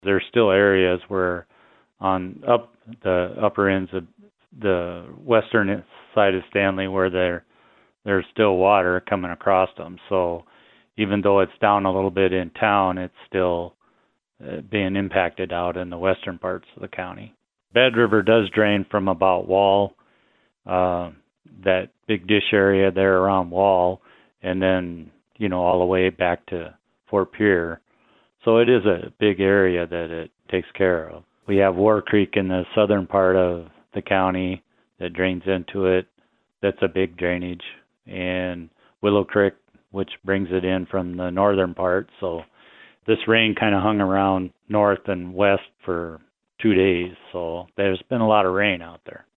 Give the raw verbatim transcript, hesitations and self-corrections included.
There's still areas where on up the upper ends of the western side of Stanley where there there's still water coming across them. So even though it's down a little bit in town, it's still uh, being impacted out in the western parts of the county. Bad River does drain from about Wall, uh, that big dish area there around Wall, and then, you know, all the way back to Fort Pierre. So it is a big area that it takes care of. We have War Creek in the southern part of the county that drains into it. That's a big drainage. And Willow Creek, which brings it in from the northern part. So this rain kind of hung around north and west for two days. So there's been a lot of rain out there.